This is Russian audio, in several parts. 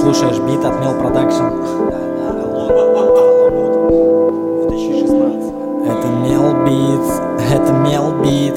слушаешь бит от Мел Продакшн. Это Мел Битс, это Мел Битс.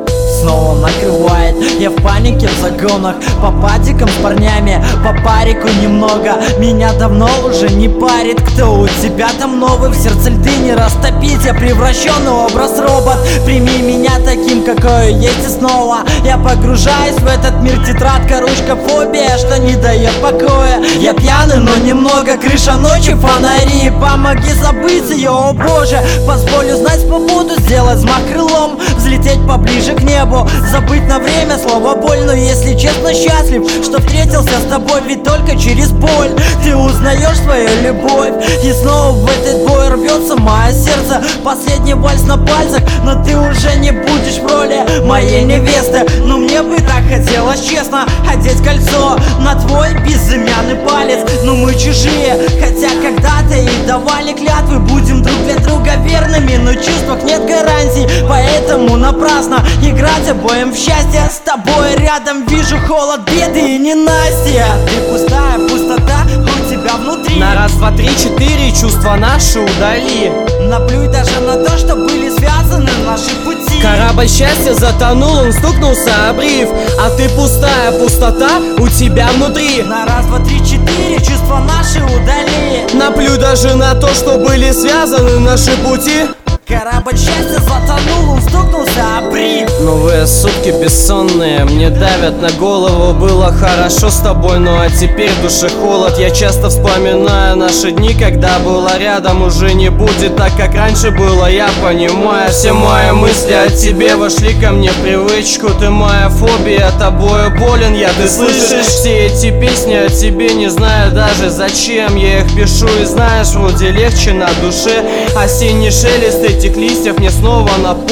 Снова накрывает, я в панике в загонах, по падикам с парнями, по парику немного. Меня давно уже не парит, кто у тебя там новый. В сердце льды не растопить, я превращенный образ робот. Прими меня таким, какой есть, и снова я погружаюсь в этот мир. Тетрадка, ручка, фобия, что не дает покоя. Я пьяный, но немного, крыша ночи, фонари. Помоги забыть ее, о боже. Позволю знать свободу, сделать взмах крылом, взлететь поближе к небу, забыть на время слово боль. Но если честно, счастлив, что встретился с тобой, ведь только через боль ты узнаешь свою любовь. И снова в этот бой рвется мое сердце, последний вальс на пальцах. Но ты уже не будешь в роли моей невесты. Но мне бы так хотелось честно одеть кольцо на твой безымянный палец. Но мы чужие, хотя когда-то и давали клятвы, будем друг для друга верными. Но в чувствах нет гарантий, поэтому напрасно играть обоим в счастье. С тобой рядом вижу холод, беды и ненастья. Ты пустая пустота у тебя внутри. На раз, два, три, четыре чувства наши удали. Наплюй даже на то, что были связаны наши пути. Корабль счастья затонул, он стукнулся об риф. А ты пустая пустота у тебя внутри. На раз, два, три, четыре чувства наши удали. Наплюй даже на то, что были связаны наши пути. Корабль счастья затонул, он стукнулся об риф. Новые сутки бессонные мне давят на голову. Было хорошо с тобой, ну а теперь в душе холод. Я часто вспоминаю наши дни, когда было рядом. Уже не будет так, как раньше было, я понимаю. Все мои мысли о тебе вошли ко мне в привычку. Ты моя фобия, тобою болен я, ты слышишь? Все эти песни о тебе не знаю даже зачем. Я их пишу и знаешь, вроде легче на душе. Осенний шелест этих листьев мне снова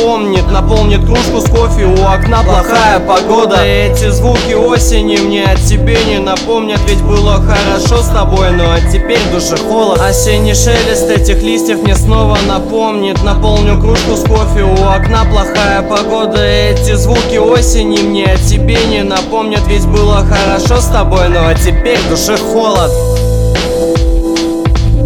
наполнит кружку с кофе у окна. Плохая погода, эти звуки осени мне о тебе не напомнят. Ведь было хорошо с тобой, ну а теперь в душе холод. Осенний шелест этих листьев мне снова наполню кружку с кофе у окна. Плохая погода, эти звуки осени мне о тебе не напомнят. Ведь было хорошо с тобой, ну а теперь в душе холод.